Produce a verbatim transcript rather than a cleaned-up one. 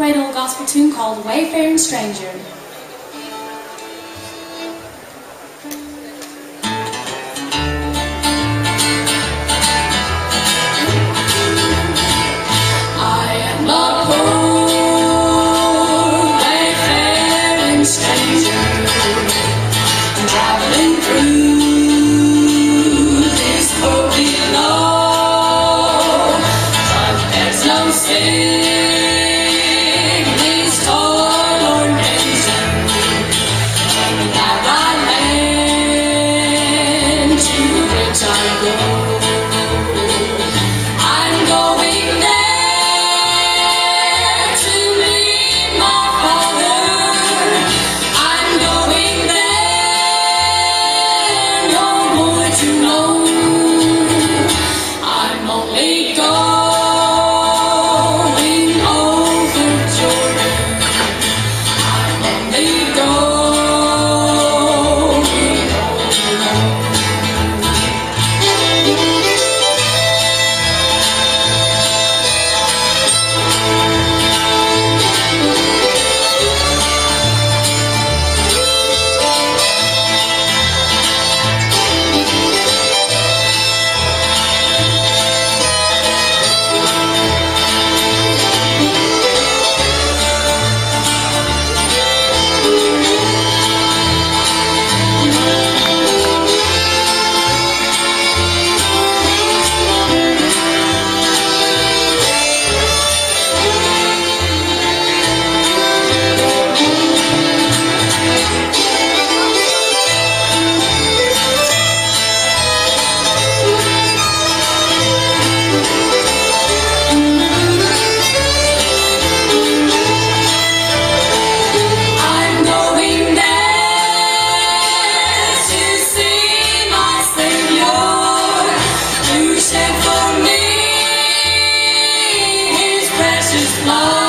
great old gospel tune called Wayfaring Stranger. Traveling through this holy law, but there's no sickness, toil, or danger in that right land to which I go. I'm going there to meet my Father. I'm going there to know I'm only going over Jordan. I'm only going over. Love.